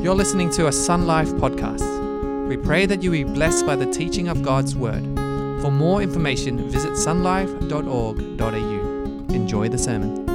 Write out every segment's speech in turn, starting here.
You're listening to a Sun Life podcast. We pray that you be blessed by the teaching of God's Word. For more information, visit sunlife.org.au. Enjoy the sermon.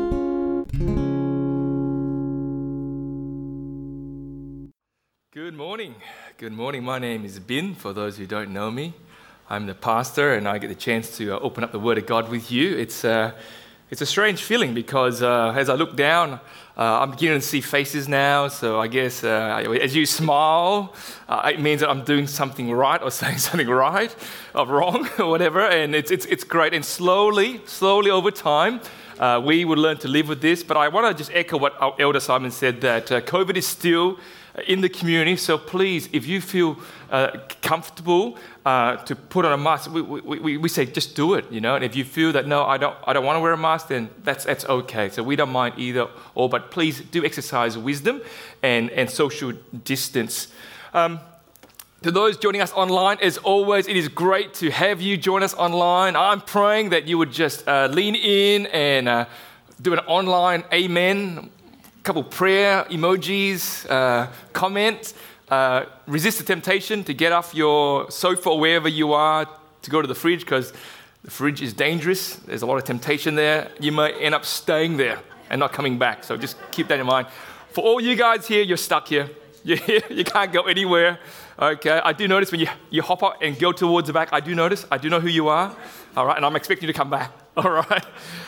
Good morning. Good morning. My name is Bin, for those who don't know me. I'm the pastor, and I get the chance to open up the Word of God with you. It's a strange feeling because as I look down, I'm beginning to see faces now. So I guess as you smile, it means that I'm doing something right or saying something right or wrong or whatever. And it's great. And slowly over time, we will learn to live with this. But I want to just echo what our Elder Simon said, that COVID is still in the community. So please, if you feel comfortable to put on a mask, we say just do it, you know. And if you feel that no, I don't want to wear a mask, then that's okay. So we don't mind either or. But please do exercise wisdom and social distance. To those joining us online, as always, it is great to have you join us online. I'm praying that you would just lean in and do an online amen. Couple prayer emojis, comments. Resist the temptation to get off your sofa or wherever you are to go to the fridge, because the fridge is dangerous. There's a lot of temptation there. You may end up staying there and not coming back. So just keep that in mind. For all you guys here, you're stuck here. You're here. You can't go anywhere. Okay. I do notice when you hop up and go towards the back. I do notice. I do know who you are. All right. And I'm expecting you to come back. All right.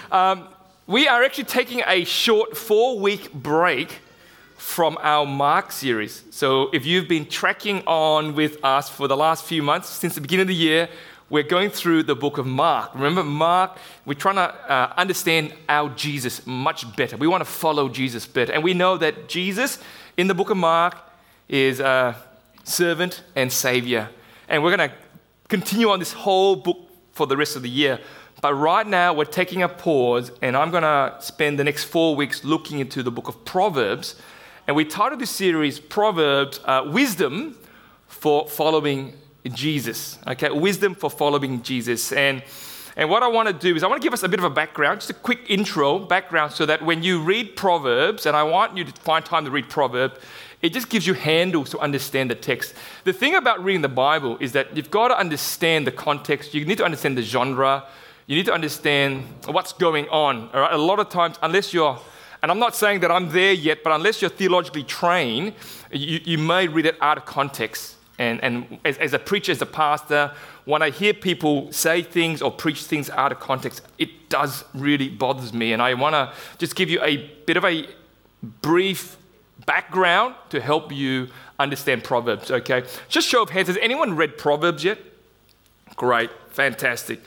We are actually taking a short 4-week break from our Mark series. So if you've been tracking on with us for the last few months, since the beginning of the year, we're going through the book of Mark. Remember, Mark, we're trying to understand our Jesus much better. We want to follow Jesus better. And we know that Jesus in the book of Mark is a servant and savior. And we're going to continue on this whole book for the rest of the year. But right now, we're taking a pause, and I'm going to spend the next 4 weeks looking into the book of Proverbs. And we titled this series, Proverbs, Wisdom for Following Jesus. Okay, wisdom for following Jesus. And what I want to do is I want to give us a bit of a background, just a quick intro, background, so that when you read Proverbs, and I want you to find time to read Proverbs, it just gives you handles to understand the text. The thing about reading the Bible is that you've got to understand the context. You need to understand the genre. You need to understand what's going on. All right? A lot of times, unless you're, and I'm not saying that I'm there yet, but unless you're theologically trained, you may read it out of context. And as a preacher, as a pastor, when I hear people say things or preach things out of context, it does really bothers me. And I want to just give you a bit of a brief background to help you understand Proverbs, okay? Just show of hands, has anyone read Proverbs yet? Great, fantastic.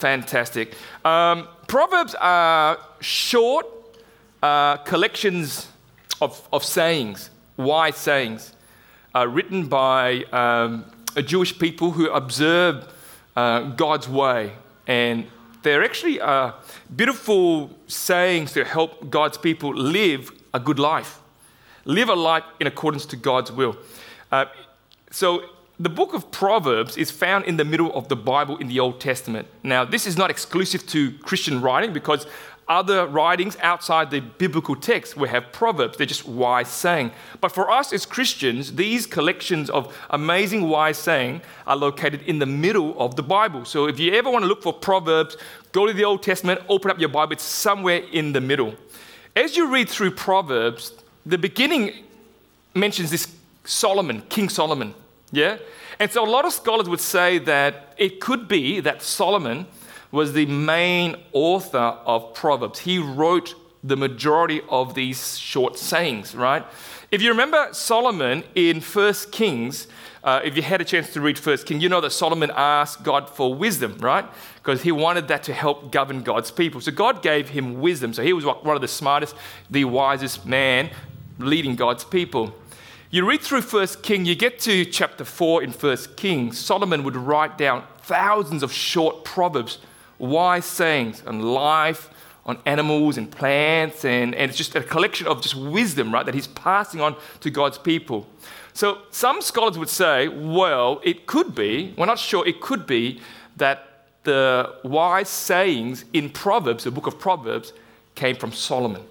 Proverbs are short collections of sayings, wise sayings, written by Jewish people who observe God's way. And they're actually beautiful sayings to help God's people live a good life, live a life in accordance to God's will. So the book of Proverbs is found in the middle of the Bible in the Old Testament. Now, this is not exclusive to Christian writing, because other writings outside the biblical text will have Proverbs. They're just wise saying. But for us as Christians, these collections of amazing wise saying are located in the middle of the Bible. So if you ever want to look for Proverbs, go to the Old Testament, open up your Bible. It's somewhere in the middle. As you read through Proverbs, the beginning mentions this Solomon, King Solomon. Yeah? And so a lot of scholars would say that it could be that Solomon was the main author of Proverbs. He wrote the majority of these short sayings, right? If you remember Solomon in 1 Kings, if you had a chance to read 1 Kings, you know that Solomon asked God for wisdom, right? Because he wanted that to help govern God's people. So God gave him wisdom. So he was one of the smartest, the wisest man leading God's people. You read through 1 Kings, you get to chapter 4 in 1 Kings, Solomon would write down thousands of short proverbs, wise sayings on life, on animals and plants, and it's just a collection of just wisdom, right, that he's passing on to God's people. So some scholars would say, well, it could be, we're not sure, it could be that the wise sayings in Proverbs, the book of Proverbs, came from Solomon.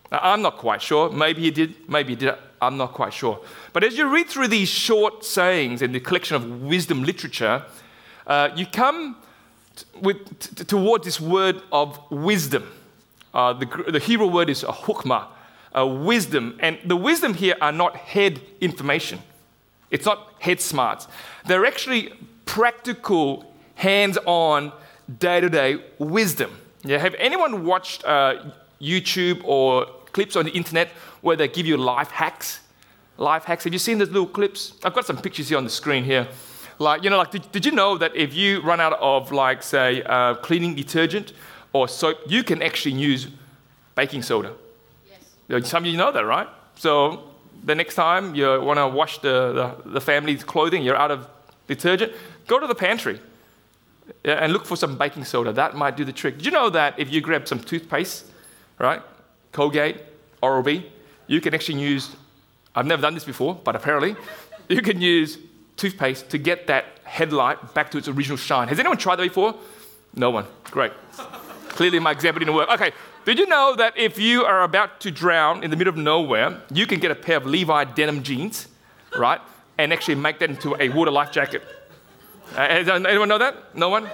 Now, I'm not quite sure. Maybe he did. I'm not quite sure. But as you read through these short sayings and the collection of wisdom literature, you come towards this word of wisdom. The Hebrew word is hukmah, wisdom. And the wisdom here are not head information. It's not head smarts. They're actually practical, hands-on, day-to-day wisdom. Yeah, have anyone watched YouTube or clips on the internet where they give you life hacks? Life hacks. Have you seen those little clips? I've got some pictures here on the screen here. Did you know that if you run out of, say, cleaning detergent or soap, you can actually use baking soda? Yes. Some of you know that, right? So the next time you want to wash the family's clothing, you're out of detergent, go to the pantry and look for some baking soda. That might do the trick. Did you know that if you grab some toothpaste, right, Colgate, Oral-B, you can actually use, I've never done this before, but apparently, you can use toothpaste to get that headlight back to its original shine. Has anyone tried that before? No one. Great. Clearly my example didn't work. Okay, did you know that if you are about to drown in the middle of nowhere, you can get a pair of Levi denim jeans, right, and actually make that into a water life jacket? Anyone know that? No one?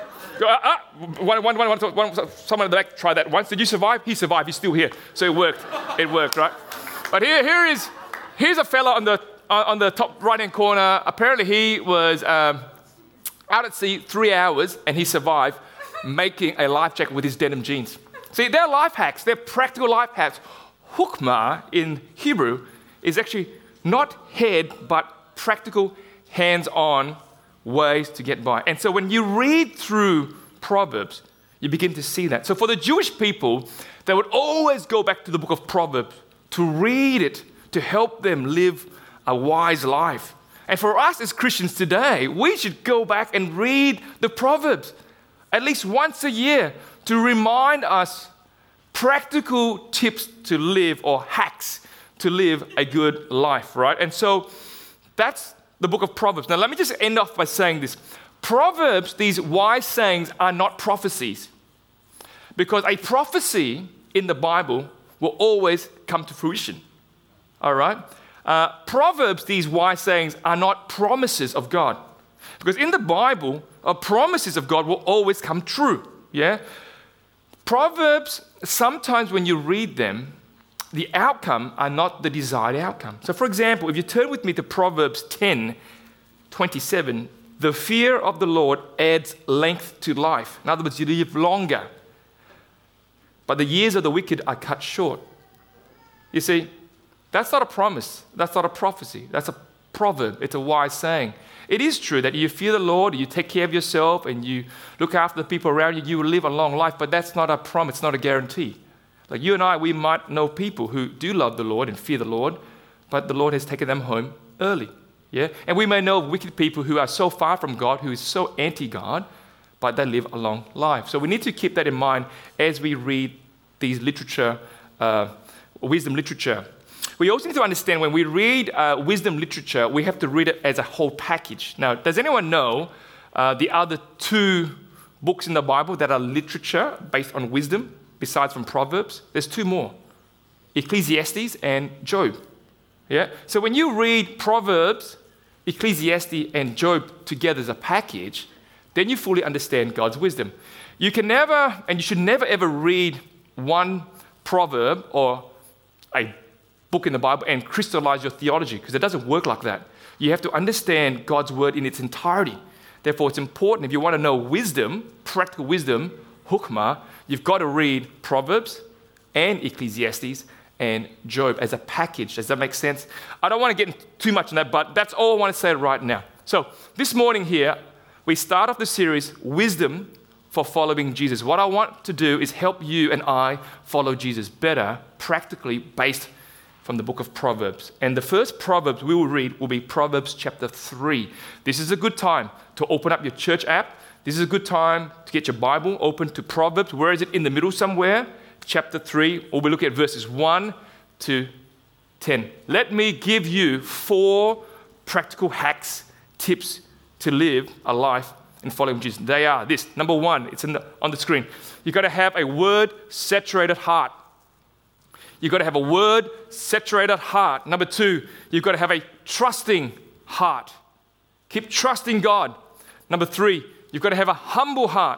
Someone in the back tried that once. Did you survive? He survived. He's still here. So it worked. It worked, right? But here's a fella on the top right-hand corner. Apparently he was out at sea 3 hours and he survived making a life jacket with his denim jeans. See, they're life hacks. They're practical life hacks. Hukmah in Hebrew is actually not head, but practical, hands-on ways to get by. And so when you read through Proverbs, you begin to see that. So for the Jewish people, they would always go back to the book of Proverbs to read it, to help them live a wise life. And for us as Christians today, we should go back and read the Proverbs at least once a year to remind us practical tips to live, or hacks to live a good life, right? And so that's the book of Proverbs. Now, let me just end off by saying this. Proverbs, these wise sayings, are not prophecies. Because a prophecy in the Bible will always come to fruition. All right? Proverbs, these wise sayings, are not promises of God. Because in the Bible, promises of God will always come true. Yeah? Proverbs, sometimes when you read them, the outcome are not the desired outcome. So for example, if you turn with me to Proverbs 10:27, the fear of the Lord adds length to life. In other words, you live longer. But the years of the wicked are cut short. You see, that's not a promise. That's not a prophecy. That's a proverb. It's a wise saying. It is true that you fear the Lord, you take care of yourself, and you look after the people around you, you will live a long life, but that's not a promise, it's not a guarantee. Like you and I, we might know people who do love the Lord and fear the Lord, but the Lord has taken them home early. Yeah? And we may know wicked people who are so far from God, who is so anti-God, but they live a long life. So we need to keep that in mind as we read these literature, wisdom literature. We also need to understand when we read wisdom literature, we have to read it as a whole package. Now, does anyone know the other two books in the Bible that are literature based on wisdom, besides from Proverbs? There's two more, Ecclesiastes and Job. Yeah. So when you read Proverbs, Ecclesiastes, and Job together as a package, then you fully understand God's wisdom. You can never, and you should never ever read one proverb or a book in the Bible and crystallize your theology, because it doesn't work like that. You have to understand God's word in its entirety. Therefore, it's important, if you want to know wisdom, practical wisdom, hukmah, you've got to read Proverbs and Ecclesiastes and Job as a package. Does that make sense? I don't want to get into too much on that, but that's all I want to say right now. So this morning here, we start off the series, Wisdom for Following Jesus. What I want to do is help you and I follow Jesus better, practically based from the book of Proverbs. And the first Proverbs we will read will be Proverbs chapter 3. This is a good time to open up your church app. This is a good time to get your Bible open to Proverbs. Where is it? In the middle somewhere. Chapter 3. We'll be looking at verses 1 to 10. Let me give you 4 practical hacks, tips to live a life in following Jesus. They are this. Number 1, it's on the screen. You've got to have a word-saturated heart. you've got to have a word-saturated heart. Number 2, you've got to have a trusting heart. Keep trusting God. Number 3, you've got to have a humble heart.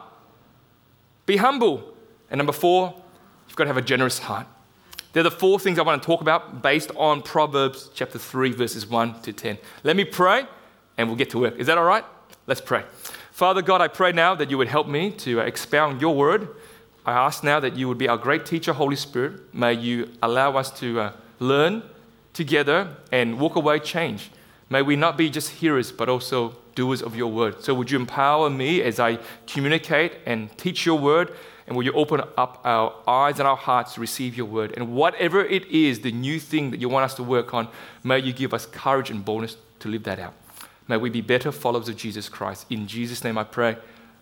Be humble. And number 4, you've got to have a generous heart. They're the 4 things I want to talk about based on Proverbs chapter 3, verses 1 to 10. Let me pray and we'll get to work. Is that all right? Let's pray. Father God, I pray now that you would help me to expound your word. I ask now that you would be our great teacher, Holy Spirit. May you allow us to learn together and walk away changed. May we not be just hearers, but also doers of your word. So would you empower me as I communicate and teach your word? And will you open up our eyes and our hearts to receive your word? And whatever it is, the new thing that you want us to work on, may you give us courage and boldness to live that out. May we be better followers of Jesus Christ. In Jesus' name I pray.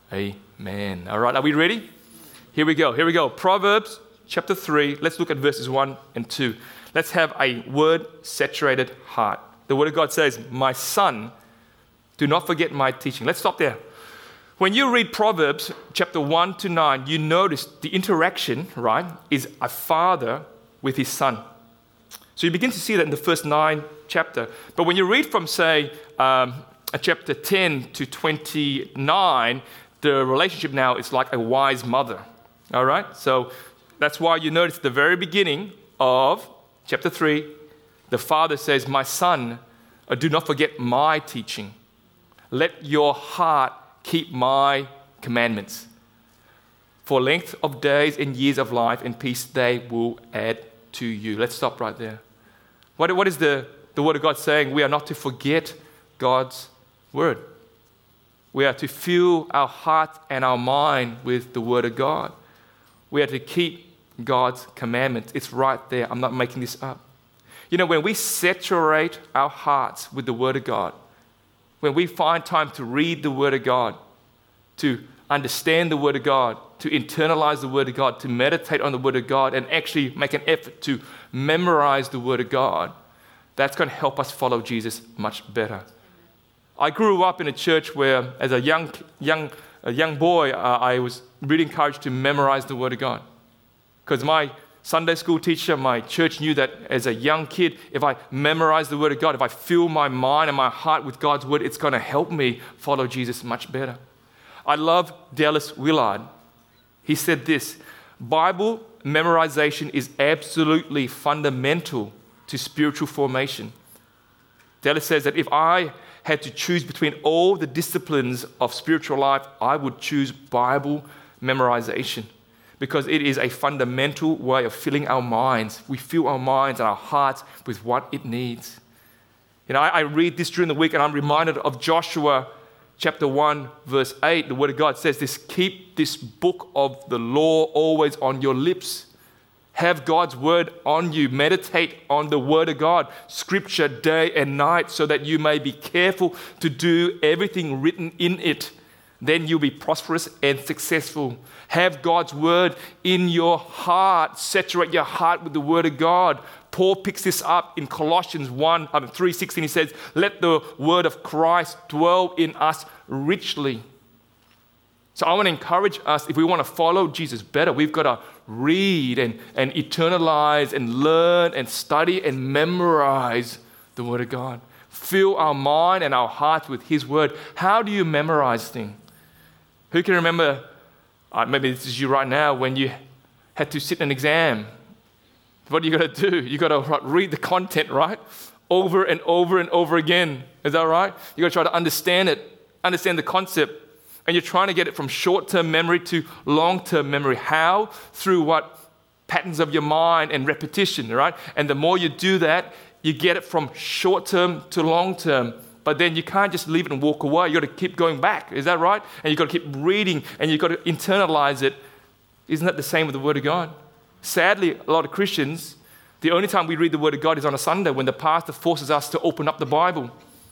Amen. All right, are we ready? Here we go. Proverbs chapter 3. Let's look at verses 1 and 2. Let's have a word-saturated heart. The word of God says, my son, do not forget my teaching. Let's stop there. When you read Proverbs chapter 1 to 9, you notice the interaction, right, is a father with his son. So you begin to see that in the first 9 chapter. But when you read from, say, chapter 10 to 29, the relationship now is like a wise mother. All right? So that's why you notice at the very beginning of chapter 3, the father says, my son, do not forget my teaching. Let your heart keep my commandments. For length of days and years of life and peace they will add to you. Let's stop right there. What is the word of God saying? We are not to forget God's word. We are to fill our heart and our mind with the word of God. We are to keep God's commandments. It's right there. I'm not making this up. You know, when we saturate our hearts with the word of God, when we find time to read the word of God, to understand the word of God, to internalize the word of God, to meditate on the word of God, and actually make an effort to memorize the word of God, that's going to help us follow Jesus much better. I grew up in a church where, as a young boy, I was really encouraged to memorize the word of God. Because my Sunday school teacher, my church knew that as a young kid, if I memorize the word of God, if I fill my mind and my heart with God's word, it's going to help me follow Jesus much better. I love Dallas Willard. He said this, Bible memorization is absolutely fundamental to spiritual formation. Dallas says that if I had to choose between all the disciplines of spiritual life, I would choose Bible memorization because it is a fundamental way of filling our minds. We fill our minds and our hearts with what it needs. You know, I read this during the week and I'm reminded of Joshua chapter 1, verse 8. The word of God says this, keep this book of the law always on your lips. Have God's word on you. Meditate on the word of God, scripture day and night, so that you may be careful to do everything written in it. Then you'll be prosperous and successful. Have God's word in your heart. Saturate your heart with the word of God. Paul picks this up in Colossians 3:16. He says, let the word of Christ dwell in us richly. So I want to encourage us, if we want to follow Jesus better, we've got to read and internalize and learn and study and memorize the word of God. Fill our mind and our hearts with his word. How do you memorize things? Who can remember, maybe this is you right now, when you had to sit an exam? What are you going to do? You got to read the content, right? Over and over and over again. Is that right? You got to try to understand it, understand the concept. And you're trying to get it from short-term memory to long-term memory. How? Through what? Patterns of your mind and repetition, right? And the more you do that, you get it from short-term to long-term. But then you can't just leave it and walk away. You got to keep going back. Is that right? And you got to keep reading and you got to internalize it. Isn't that the same with the Word of God? Sadly, a lot of Christians, the only time we read the Word of God is on a Sunday when the pastor forces us to open up the Bible.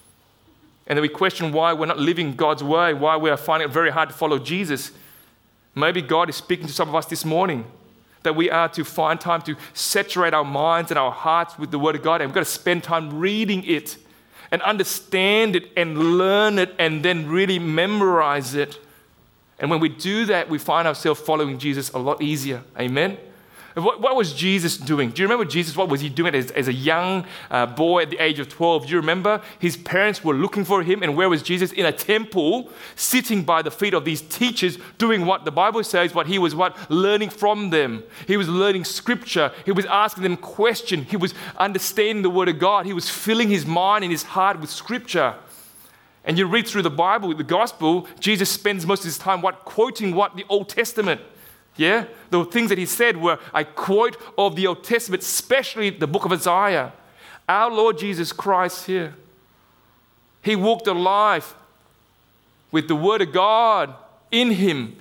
And then we question why we're not living God's way, why we are finding it very hard to follow Jesus. Maybe God is speaking to some of us this morning that we are to find time to saturate our minds and our hearts with the Word of God. And we've got to spend time reading it and understand it and learn it and then really memorize it. And when we do that, we find ourselves following Jesus a lot easier. Amen? What was Jesus doing? Do you remember Jesus? What was he doing as a young boy at the age of 12? Do you remember? His parents were looking for him, and where was Jesus? In a temple, sitting by the feet of these teachers, doing what the Bible says, what he was learning from them. He was learning scripture. He was asking them questions. He was understanding the word of God. He was filling his mind and his heart with scripture. And you read through the Bible, the gospel, Jesus spends most of his time quoting the Old Testament. Yeah? The things that he said were a quote of the Old Testament, especially the book of Isaiah. Our Lord Jesus Christ here. He walked a life with the word of God in him.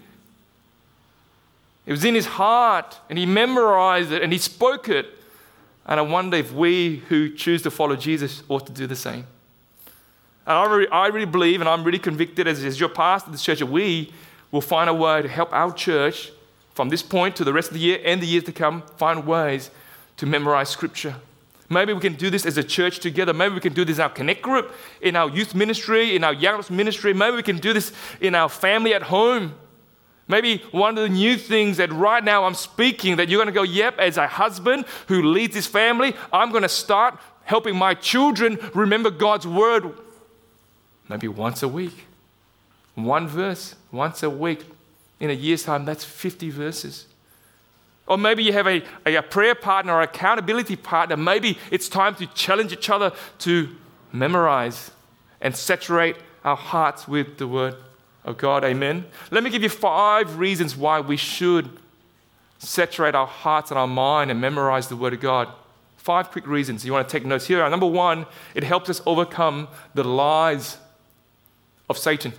It was in his heart, and he memorized it, and he spoke it. And I wonder if we who choose to follow Jesus ought to do the same. And I really believe, and I'm really convicted as your pastor of this church, that we will find a way to help our church from this point to the rest of the year and the years to come, find ways to memorize scripture. Maybe we can do this as a church together. Maybe we can do this in our connect group, in our youth ministry, in our young ministry. Maybe we can do this in our family at home. Maybe one of the new things that right now I'm speaking that you're going to go, yep, as a husband who leads his family, I'm going to start helping my children remember God's word maybe once a week. One verse, once a week. In a year's time, that's 50 verses. Or maybe you have a prayer partner or accountability partner. Maybe it's time to challenge each other to memorize and saturate our hearts with the word of God. Amen. Let me give you 5 reasons why we should saturate our hearts and our mind and memorize the word of God. 5 quick reasons. You want to take notes here. Number 1, it helps us overcome the lies of Satan.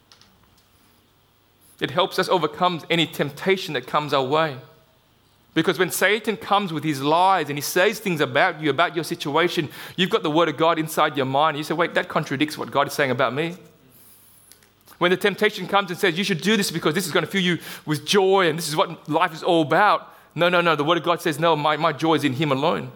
It helps us overcome any temptation that comes our way. Because when Satan comes with his lies and he says things about you, about your situation, you've got the word of God inside your mind. And you say, wait, that contradicts what God is saying about me. When the temptation comes and says, you should do this because this is going to fill you with joy and this is what life is all about. No. The word of God says, no, my joy is in him alone.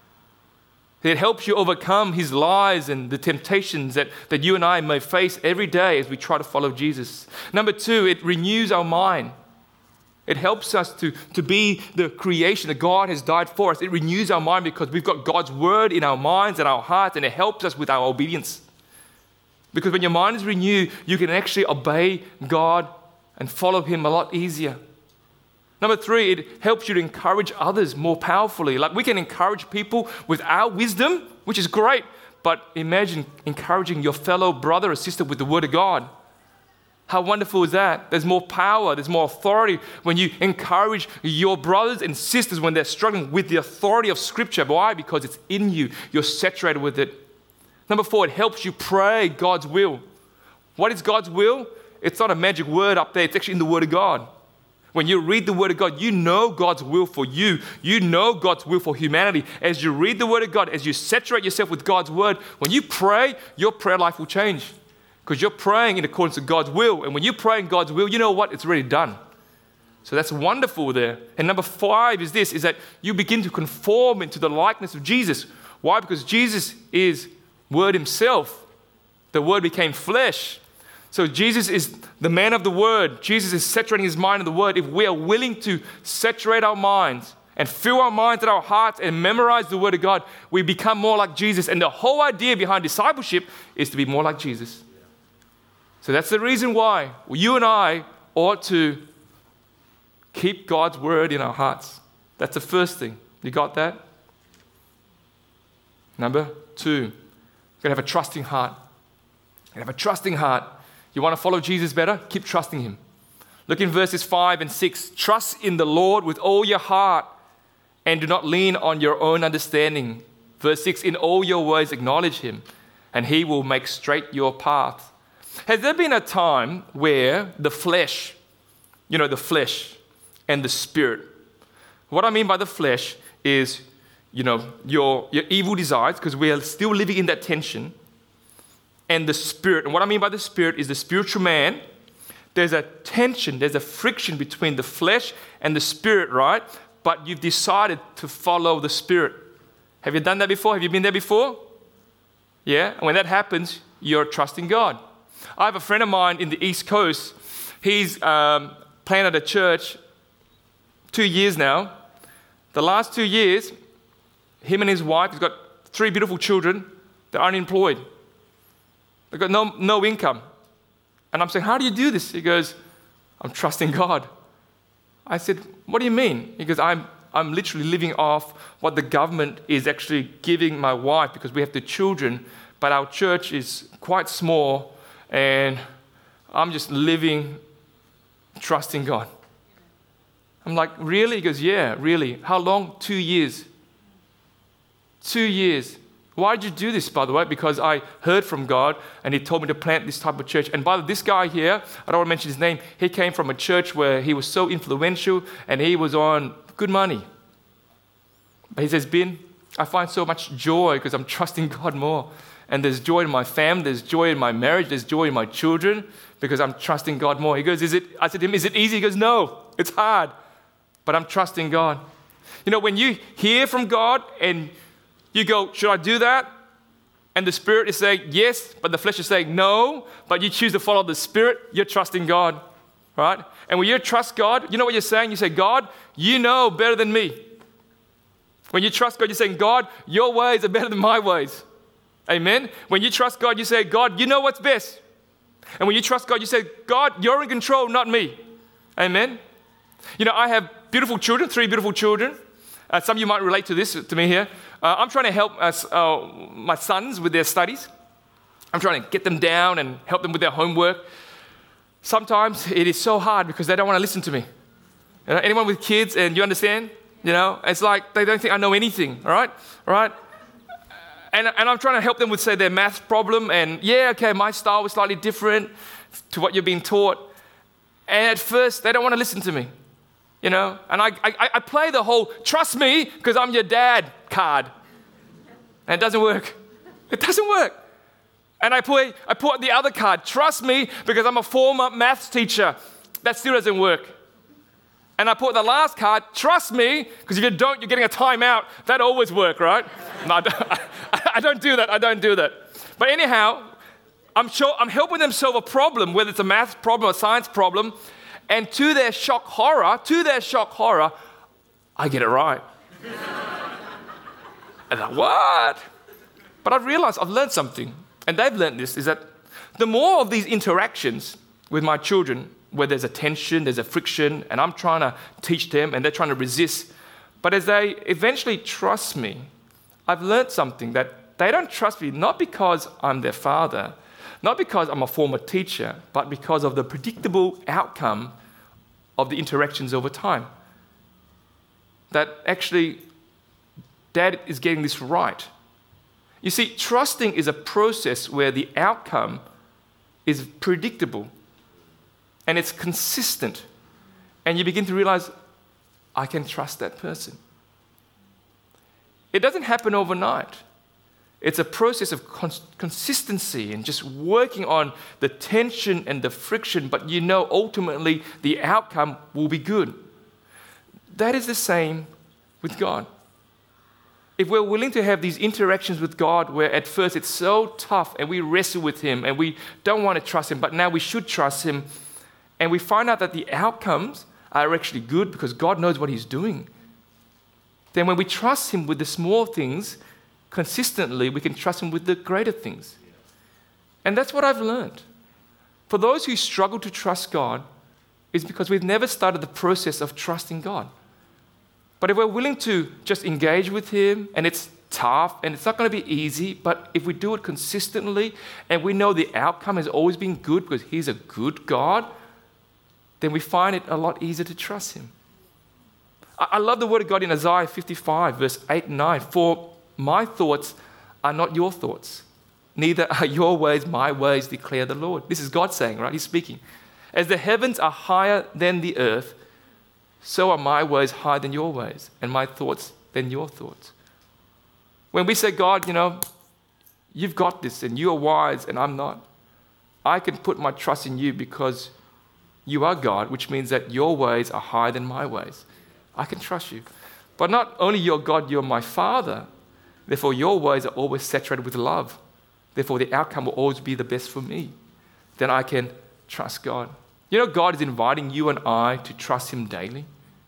It helps you overcome his lies and the temptations that you and I may face every day as we try to follow Jesus. Number 2, it renews our mind. It helps us to be the creation that God has died for us. It renews our mind because we've got God's word in our minds and our hearts, and it helps us with our obedience. Because when your mind is renewed, you can actually obey God and follow him a lot easier. Number 3, it helps you to encourage others more powerfully. Like we can encourage people with our wisdom, which is great, but imagine encouraging your fellow brother or sister with the word of God. How wonderful is that? There's more power, there's more authority when you encourage your brothers and sisters when they're struggling with the authority of Scripture. Why? Because it's in you. You're saturated with it. Number 4, it helps you pray God's will. What is God's will? It's not a magic word up there. It's actually in the Word of God. When you read the Word of God, you know God's will for you. You know God's will for humanity. As you read the Word of God, as you saturate yourself with God's Word, when you pray, your prayer life will change. Because you're praying in accordance to God's will. And when you pray in God's will, you know what? It's already done. So that's wonderful there. And number 5 is this, is that you begin to conform into the likeness of Jesus. Why? Because Jesus is Word himself. The Word became flesh. So Jesus is the man of the Word. Jesus is saturating his mind in the Word. If we are willing to saturate our minds and fill our minds and our hearts and memorize the Word of God, we become more like Jesus. And the whole idea behind discipleship is to be more like Jesus. So that's the reason why you and I ought to keep God's Word in our hearts. That's the first thing. You got that? Number 2, you're going to have a trusting heart. You're going to have a trusting heart. You want to follow Jesus better? Keep trusting him. Look in verses 5 and 6. Trust in the Lord with all your heart and do not lean on your own understanding. Verse 6, in all your ways acknowledge him and he will make straight your path. Has there been a time where the flesh, the flesh and the spirit, what I mean by the flesh is, your evil desires, because we are still living in that tension, and the spirit. And what I mean by the spirit is the spiritual man. There's a tension, there's a friction between the flesh and the spirit, right? But you've decided to follow the spirit. Have you done that before? Have you been there before? Yeah? And when that happens, you're trusting God. I have a friend of mine in the East Coast. He's planted a church 2 years now. The last 2 years, him and his wife, he's got 3 beautiful children, they're unemployed. They've got no income. And I'm saying, how do you do this? He goes, I'm trusting God. I said, what do you mean? He goes, I'm literally living off what the government is actually giving my wife because we have 2 children, but our church is quite small and I'm just living, trusting God. I'm like, really? He goes, yeah, really. How long? 2 years. 2 years. Why did you do this, by the way? Because I heard from God and He told me to plant this type of church. And by the way, this guy here, I don't want to mention his name, he came from a church where he was so influential and he was on good money. But he says, Bin, I find so much joy because I'm trusting God more. And there's joy in my family, there's joy in my marriage, there's joy in my children because I'm trusting God more. He goes, I said to him, is it easy? He goes, no, it's hard, but I'm trusting God. You know, when you hear from God and you go, should I do that? And the Spirit is saying yes, but the flesh is saying no, but you choose to follow the Spirit, you're trusting God, right? And when you trust God, you know what you're saying? You say, God, you know better than me. When you trust God, you're saying, God, your ways are better than my ways. Amen? When you trust God, you say, God, you know what's best. And when you trust God, you say, God, you're in control, not me. Amen? You know, I have beautiful children, 3 beautiful children. Some of you might relate to this, to me here. I'm trying to help my sons with their studies. I'm trying to get them down and help them with their homework. Sometimes it is so hard because they don't want to listen to me. You know, anyone with kids, and you understand? You know, it's like they don't think I know anything, all right? And I'm trying to help them with, say, their math problem. And yeah, okay, my style was slightly different to what you're being taught. And at first, they don't want to listen to me. You know, and I play the whole trust me because I'm your dad card. And it doesn't work. It doesn't work. And I put the other card, trust me because I'm a former maths teacher. That still doesn't work. And I put the last card, trust me, because if you don't, you're getting a timeout. That always works, right? No, I don't do that. But anyhow, I'm helping them solve a problem, whether it's a math problem or a science problem. And to their shock horror, I get it right. And I'm like, what? But I've realized, I've learned something, and they've learned this, is that the more of these interactions with my children, where there's a tension, there's a friction, and I'm trying to teach them, and they're trying to resist, but as they eventually trust me, I've learned something, that they don't trust me not because I'm their father, not because I'm a former teacher, but because of the predictable outcome of the interactions over time. That actually, Dad is getting this right. You see, trusting is a process where the outcome is predictable and it's consistent. And you begin to realize, I can trust that person. It doesn't happen overnight. It's a process of consistency and just working on the tension and the friction, but you know ultimately the outcome will be good. That is the same with God. If we're willing to have these interactions with God where at first it's so tough and we wrestle with Him and we don't want to trust Him, but now we should trust Him, and we find out that the outcomes are actually good because God knows what He's doing, then when we trust Him with the small things, consistently, we can trust Him with the greater things. And that's what I've learned. For those who struggle to trust God, it's because we've never started the process of trusting God. But if we're willing to just engage with Him, and it's tough, and it's not going to be easy, but if we do it consistently, and we know the outcome has always been good because He's a good God, then we find it a lot easier to trust Him. I love the word of God in Isaiah 55, verse 8 and 9. For my thoughts are not your thoughts, neither are your ways my ways, declare the Lord. This is God saying, right? He's speaking. As the heavens are higher than the earth, so are my ways higher than your ways, and my thoughts than your thoughts. When we say, God, you know, you've got this, and you are wise, and I'm not, I can put my trust in you because you are God, which means that your ways are higher than my ways. I can trust you. But not only you're God, you're my Father. Therefore, your ways are always saturated with love. Therefore, the outcome will always be the best for me. Then I can trust God. You know, God is inviting you and I to trust Him daily.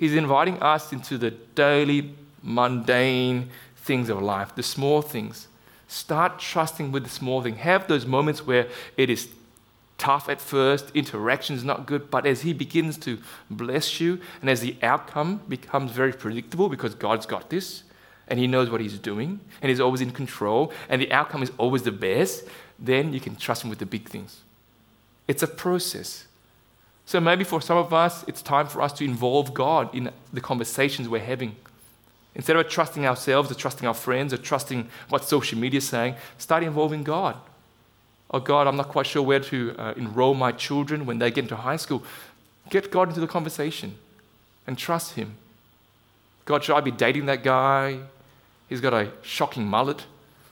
He's inviting us into the daily, mundane things of life, the small things. Start trusting with the small thing. Have those moments where it is tough at first, interaction is not good, but as he begins to bless you and as the outcome becomes very predictable because God's got this and he knows what he's doing and he's always in control and the outcome is always the best, then you can trust him with the big things. It's a process. So maybe for some of us, it's time for us to involve God in the conversations we're having. Instead of trusting ourselves or trusting our friends or trusting what social media is saying, start involving God. Oh God, I'm not quite sure where to enroll my children when they get into high school. Get God into the conversation and trust him. God, should I be dating that guy? He's got a shocking mullet.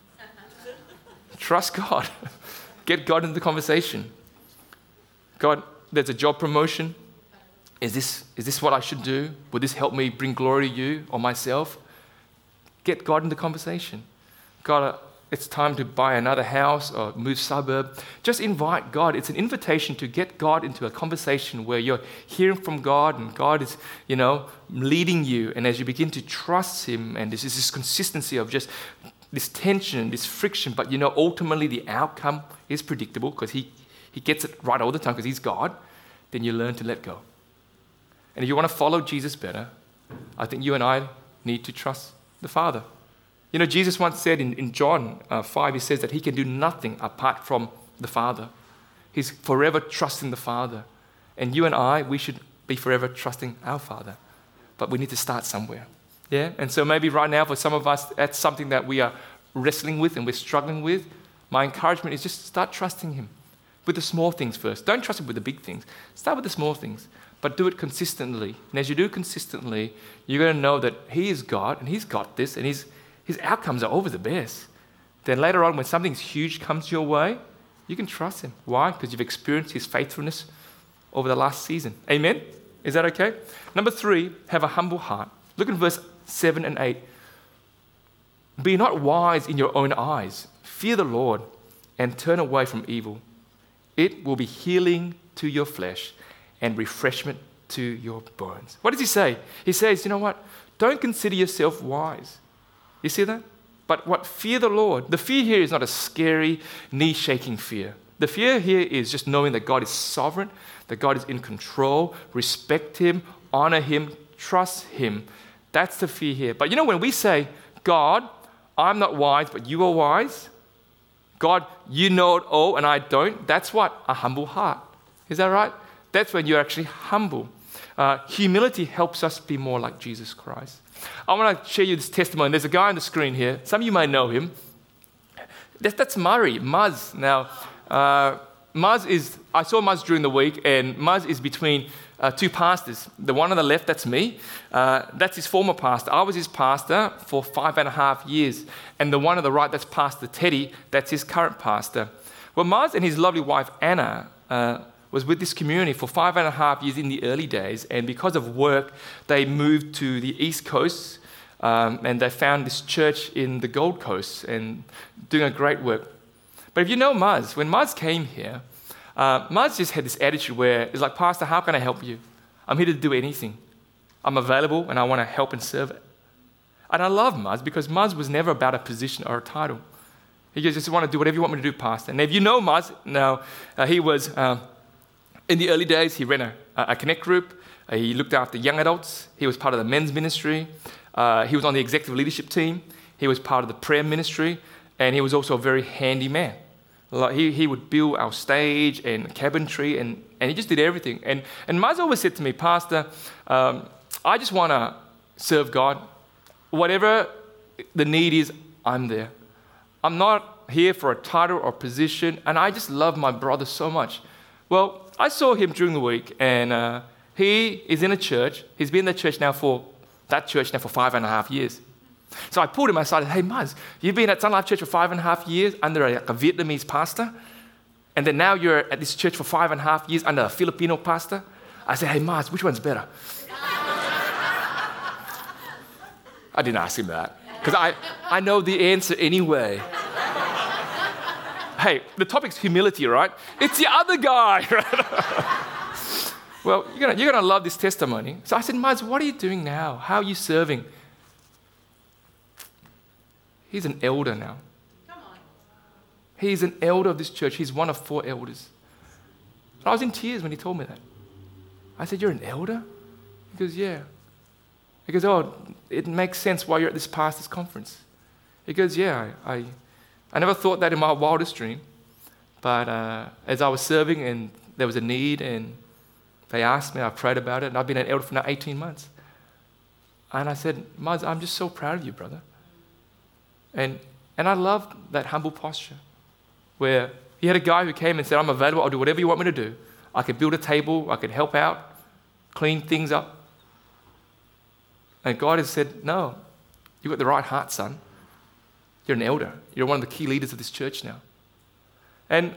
Trust God. Get God into the conversation. God, there's a job promotion. Is this what I should do? Would this help me bring glory to you or myself? Get God in the conversation. God, it's time to buy another house or move suburb. Just invite God. It's an invitation to get God into a conversation where you're hearing from God and God is, leading you. And as you begin to trust him, and this is this consistency of just this tension, this friction, but ultimately the outcome is predictable because he gets it right all the time because he's God, then you learn to let go. And if you want to follow Jesus better, I think you and I need to trust the Father. Jesus once said in John 5, he says that he can do nothing apart from the Father. He's forever trusting the Father. And you and I, we should be forever trusting our Father. But we need to start somewhere. Yeah? And so maybe right now for some of us, that's something that we are wrestling with and we're struggling with. My encouragement is just start trusting him with the small things first. Don't trust him with the big things. Start with the small things. But do it consistently. And as you do consistently, you're going to know that he is God and he's got this and his outcomes are always the best. Then later on, when something huge comes your way, you can trust him. Why? Because you've experienced his faithfulness over the last season. Amen? Is that okay? Number 3, have a humble heart. Look at verse 7 and 8. Be not wise in your own eyes. Fear the Lord and turn away from evil. It will be healing to your flesh and refreshment to your bones. What does he say? He says, you know what? Don't consider yourself wise. You see that? But what? Fear the Lord. The fear here is not a scary, knee-shaking fear. The fear here is just knowing that God is sovereign, that God is in control, respect him, honor him, trust him. That's the fear here. But when we say, God, I'm not wise, but you are wise. God, you know it all and I don't. That's what? A humble heart. Is that right? That's when you're actually humble. Humility helps us be more like Jesus Christ. I want to share you this testimony. There's a guy on the screen here. Some of you may know him. That's Muzz. Now, I saw Muzz during the week, and Muzz is between two pastors. The one on the left, that's me. That's his former pastor. I was his pastor for 5.5 years. And the one on the right, that's Pastor Teddy. That's his current pastor. Well, Muzz and his lovely wife, Anna, was with this community for 5.5 years in the early days, and because of work, they moved to the East Coast, and they found this church in the Gold Coast, and doing a great work. But if you know Muzz, when Muzz came here, Muzz just had this attitude where it's like, Pastor, how can I help you? I'm here to do anything. I'm available, and I want to help and serve. And I love Muzz because Muzz was never about a position or a title. He just want to do whatever you want me to do, Pastor. And if you know Muzz, now he was... in the early days, he ran a connect group. He looked after young adults. He was part of the men's ministry. He was on the executive leadership team. He was part of the prayer ministry. And he was also a very handy man. Like he would build our stage and cabinetry, and he just did everything. And Muzz always said to me, Pastor, I just want to serve God. Whatever the need is, I'm there. I'm not here for a title or position, and I just love my brother so much. Well, I saw him during the week, and he is in a church. He's been in that church now for 5.5 years. So I pulled him aside and said, hey, Muzz, you've been at Sun Life Church for 5.5 years under a Vietnamese pastor, and then now you're at this church for 5.5 years under a Filipino pastor? I said, hey, Muzz, which one's better? I didn't ask him that, because I know the answer anyway. Hey, the topic's humility, right? It's the other guy, right? Well, you're gonna love this testimony. So I said, Muzz, what are you doing now? How are you serving? He's an elder now. Come on. He's an elder of this church. He's one of 4 elders. And I was in tears when he told me that. I said, you're an elder? He goes, yeah. He goes, oh, it makes sense why you're at this pastor's conference. He goes, yeah, I never thought that in my wildest dream. But as I was serving and there was a need and they asked me, I prayed about it, and I've been an elder for now 18 months. And I said, Muzz, I'm just so proud of you, brother. And I loved that humble posture where he had a guy who came and said, I'm available, I'll do whatever you want me to do. I could build a table, I could help out, clean things up. And God has said, no, you've got the right heart, son. You're an elder. You're one of the key leaders of this church now. And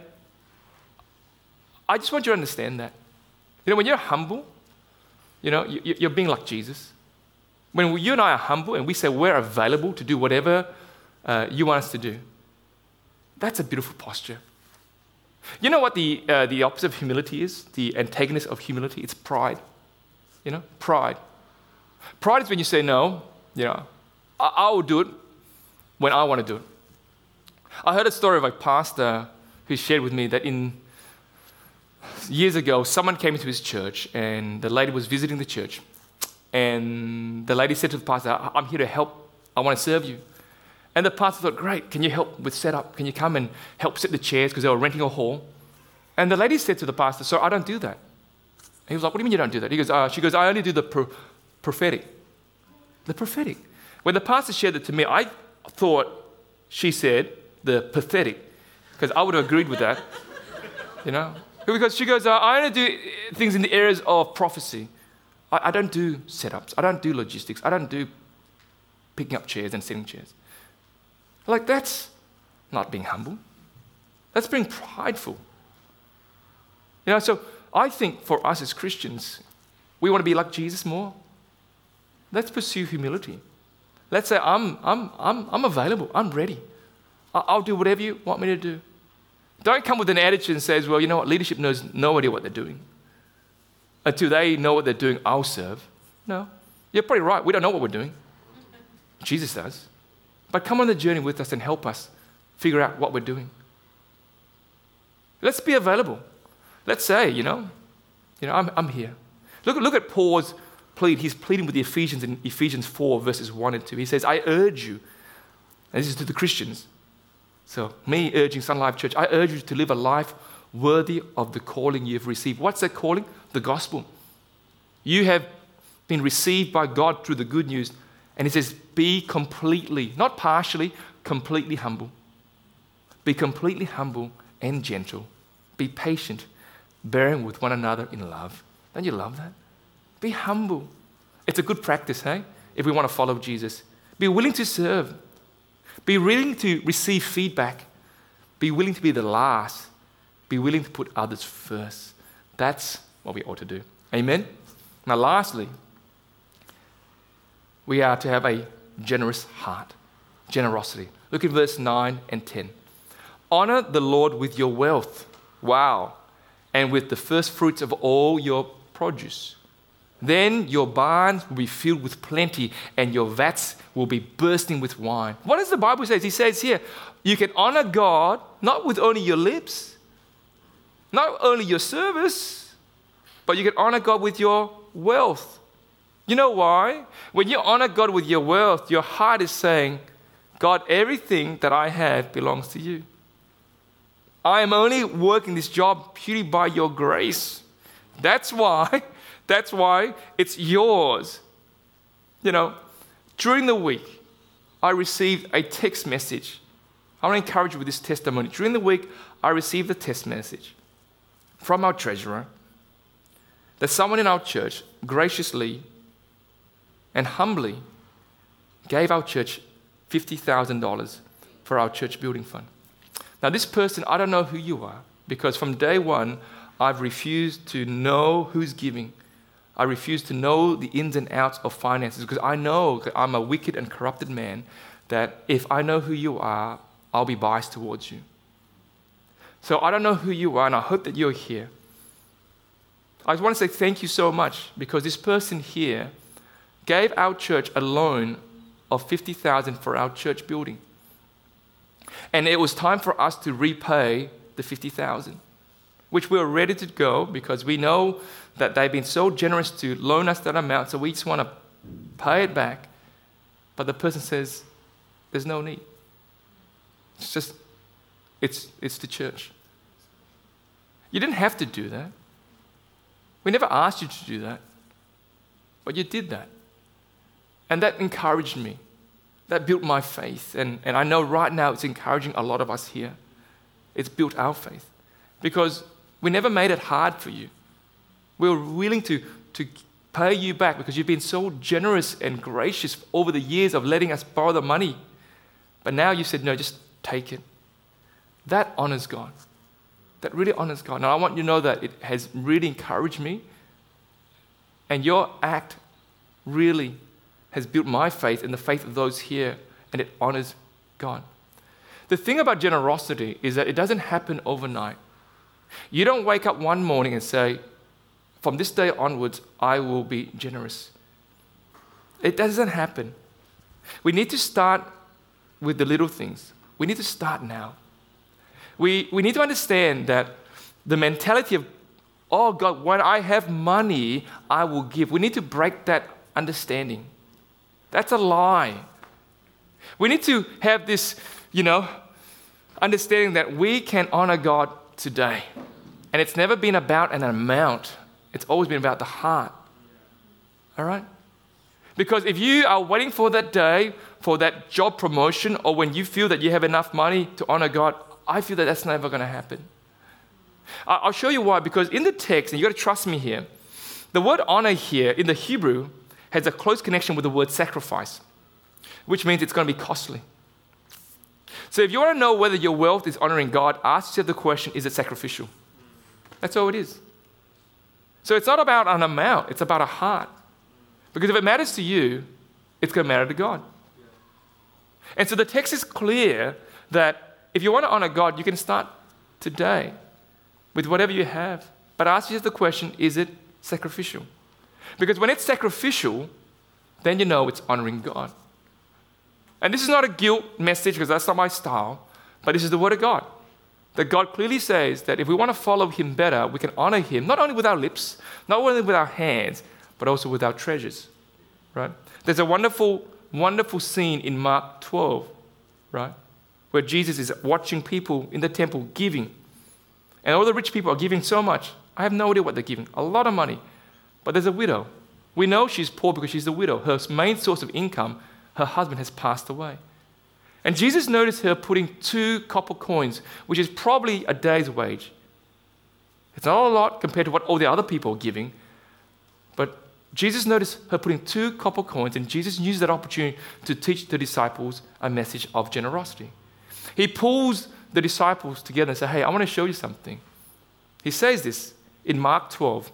I just want you to understand that. When you're humble, you're being like Jesus. When you and I are humble and we say we're available to do whatever you want us to do, that's a beautiful posture. You know what the opposite of humility is? The antagonist of humility? It's pride. Pride. Pride is when you say, no, I will do it when I want to do it. I heard a story of a pastor who shared with me that years ago, someone came into his church and the lady was visiting the church. And the lady said to the pastor, I'm here to help. I want to serve you. And the pastor thought, great, can you help with setup? Can you come and help set the chairs because they were renting a hall? And the lady said to the pastor, sir, I don't do that. And he was like, what do you mean you don't do that? She goes, I only do the prophetic. The prophetic. When the pastor shared it to me, I thought she said the pathetic, because I would have agreed with that, Because she goes, I only do things in the areas of prophecy. I don't do setups. I don't do logistics. I don't do picking up chairs and setting chairs. Like, that's not being humble. That's being prideful. So I think for us as Christians, we want to be like Jesus more. Let's pursue humility. Let's say, I'm available. I'm ready. I'll do whatever you want me to do. Don't come with an attitude and says, well, you know what, leadership knows no idea what they're doing. Until they know what they're doing, I'll serve. No, you're probably right. We don't know what we're doing. Jesus does. But come on the journey with us and help us figure out what we're doing. Let's be available. Let's say, I'm here. Look at Paul's plea. He's pleading with the Ephesians in Ephesians 4, verses 1 and 2. He says, I urge you, and this is to the Christians, so me urging Sun Life Church, I urge you to live a life worthy of the calling you've received. What's that calling? The gospel. You have been received by God through the good news. And he says, be completely, not partially, completely humble. Be completely humble and gentle. Be patient, bearing with one another in love. Don't you love that? Be humble. It's a good practice, hey? If we want to follow Jesus. Be willing to serve. Be willing to receive feedback. Be willing to be the last. Be willing to put others first. That's what we ought to do. Amen? Now, lastly, we are to have a generous heart. Generosity. Look at verse 9 and 10. Honor the Lord with your wealth. Wow. And with the first fruits of all your produce. Then your barns will be filled with plenty, and your vats will be bursting with wine. What does the Bible say? He says here, you can honor God not with only your lips, not only your service, but you can honor God with your wealth. You know why? When you honor God with your wealth, your heart is saying, God, everything that I have belongs to you. I am only working this job purely by your grace. That's why it's yours. During the week, I received a text message. I want to encourage you with this testimony. During the week, I received a text message from our treasurer that someone in our church graciously and humbly gave our church $50,000 for our church building fund. Now, this person, I don't know who you are, because from day one, I've refused to know who's giving. I refuse to know the ins and outs of finances, because I know that I'm a wicked and corrupted man, that if I know who you are, I'll be biased towards you. So I don't know who you are, and I hope that you're here. I want to say thank you so much because this person here gave our church a loan of $50,000 for our church building. And it was time for us to repay the $50,000, which we were ready to go because we know that they've been so generous to loan us that amount, so we just want to pay it back. But the person says, there's no need. It's the church. You didn't have to do that. We never asked you to do that. But you did that. And that encouraged me. That built my faith. And I know right now it's encouraging a lot of us here. It's built our faith. Because we never made it hard for you. We were willing to pay you back because you've been so generous and gracious over the years of letting us borrow the money. But now you said, no, just take it. That honors God. That really honors God. And I want you to know that it has really encouraged me. And your act really has built my faith and the faith of those here, and it honors God. The thing about generosity is that it doesn't happen overnight. You don't wake up one morning and say, from this day onwards, I will be generous. It doesn't happen. We need to start with the little things. We need to start now. We need to understand that the mentality of, oh God, when I have money, I will give. We need to break that understanding. That's a lie. We need to have this, understanding that we can honor God today. And it's never been about an amount. It's always been about the heart. All right? Because if you are waiting for that day, for that job promotion, or when you feel that you have enough money to honor God, I feel that that's never going to happen. I'll show you why. Because in the text, and you got to trust me here, the word honor here in the Hebrew has a close connection with the word sacrifice, which means it's going to be costly. So if you want to know whether your wealth is honoring God, ask yourself the question, is it sacrificial? That's all it is. So it's not about an amount, it's about a heart. Because if it matters to you, it's going to matter to God. And so the text is clear that if you want to honor God, you can start today with whatever you have. But ask yourself the question, is it sacrificial? Because when it's sacrificial, then you know it's honoring God. And this is not a guilt message because that's not my style, but this is the word of God. That God clearly says that if we want to follow Him better, we can honor Him, not only with our lips, not only with our hands, but also with our treasures, right? There's a wonderful, wonderful scene in Mark 12, right? Where Jesus is watching people in the temple giving. And all the rich people are giving so much. I have no idea what they're giving. A lot of money. But there's a widow. We know she's poor because she's a widow. Her main source of income, her husband has passed away. And Jesus noticed her putting 2 copper coins, which is probably a day's wage. It's not a lot compared to what all the other people are giving. But Jesus noticed her putting 2 copper coins, and Jesus used that opportunity to teach the disciples a message of generosity. He pulls the disciples together and says, hey, I want to show you something. He says this in Mark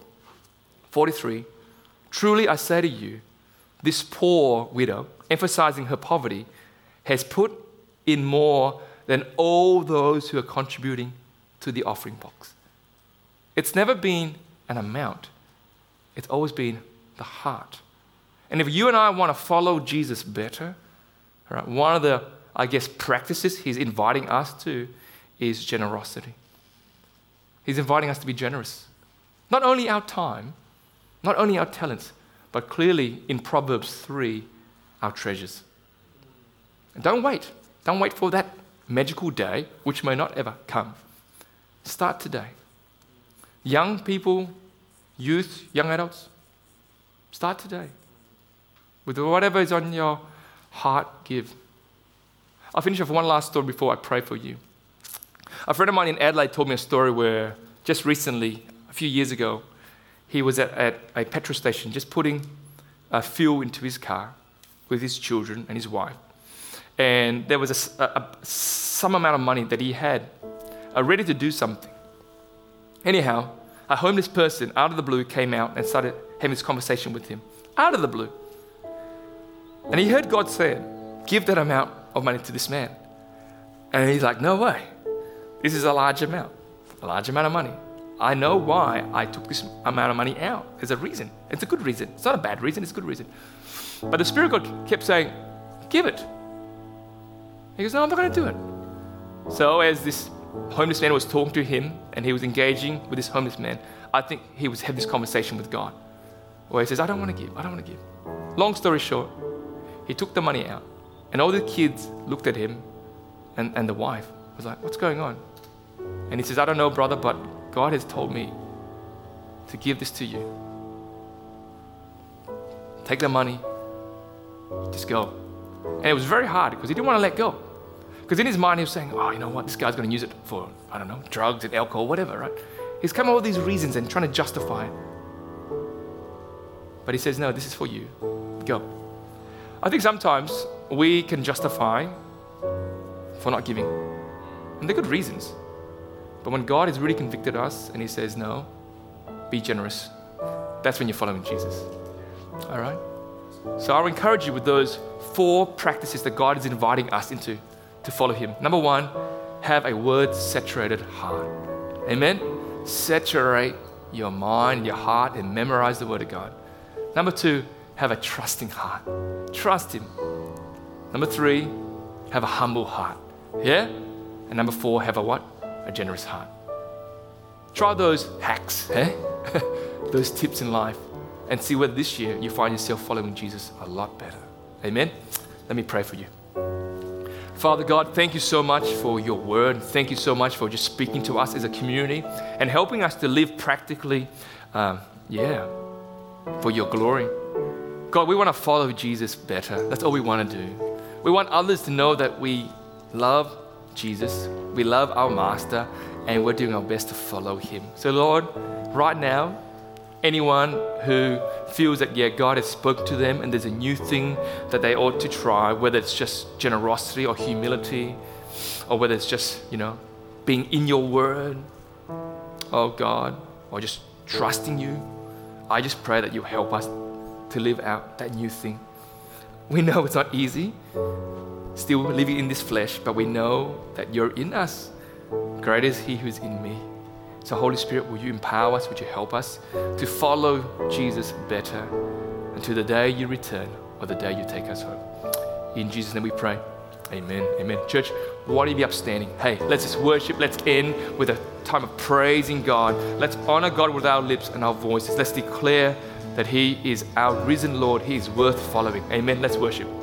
12:43. Truly I say to you, this poor widow, emphasizing her poverty, has put in more than all those who are contributing to the offering box. It's never been an amount. It's always been the heart. And if you and I want to follow Jesus better, all right, one of the, practices He's inviting us to is generosity. He's inviting us to be generous. Not only our time, not only our talents, but clearly in Proverbs 3, our treasures. And don't wait. Don't wait for that magical day, which may not ever come. Start today. Young people, youth, young adults, start today. With whatever is on your heart, give. I'll finish with one last story before I pray for you. A friend of mine in Adelaide told me a story where just recently, a few years ago, he was at a petrol station just putting fuel into his car with his children and his wife. And there was some amount of money that he had ready to do something. Anyhow, a homeless person out of the blue came out and started having this conversation with him. Out of the blue. And he heard God say, give that amount of money to this man. And he's like, no way. This is a large amount of money. I know why I took this amount of money out. There's a reason. It's a good reason. It's not a bad reason, it's a good reason. But the Spirit of God kept saying, give it. He goes, no, I'm not going to do it. So as this homeless man was talking to him and he was engaging with this homeless man, I think he had this conversation with God where he says, I don't want to give. Long story short, he took the money out and all the kids looked at him and the wife was like, what's going on? And he says, I don't know, brother, but God has told me to give this to you. Take the money, just go. And it was very hard because he didn't want to let go. Because in his mind, he was saying, oh, you know what, this guy's going to use it for, I don't know, drugs and alcohol, whatever, right? He's come up with these reasons and trying to justify it. But he says, no, this is for you. Go. I think sometimes we can justify for not giving. And they're good reasons. But when God has really convicted us and he says, no, be generous, that's when you're following Jesus. All right? So I'll encourage you with those 4 practices that God is inviting us into to follow him. Number 1, have a word-saturated heart. Amen? Saturate your mind, your heart, and memorize the word of God. Number 2, have a trusting heart. Trust him. Number 3, have a humble heart. Yeah? And number 4, have a what? A generous heart. Try those hacks, eh? Those tips in life, and see whether this year you find yourself following Jesus a lot better. Amen? Let me pray for you. Father God, thank you so much for your word. Thank you so much for just speaking to us as a community and helping us to live practically, for your glory. God, we want to follow Jesus better. That's all we want to do. We want others to know that we love Jesus, we love our Master, and we're doing our best to follow him. So Lord, right now, anyone who feels that, God has spoken to them and there's a new thing that they ought to try, whether it's just generosity or humility, or whether it's just, being in your word, oh God, or just trusting you, I just pray that you help us to live out that new thing. We know it's not easy, still living in this flesh, but we know that you're in us. Greater is he who's in me. So Holy Spirit, will you empower us, would you help us to follow Jesus better until the day you return or the day you take us home. In Jesus' name we pray. Amen. Amen. Church, why don't you be upstanding? Hey, let's just worship. Let's end with a time of praising God. Let's honor God with our lips and our voices. Let's declare that he is our risen Lord. He is worth following. Amen. Let's worship.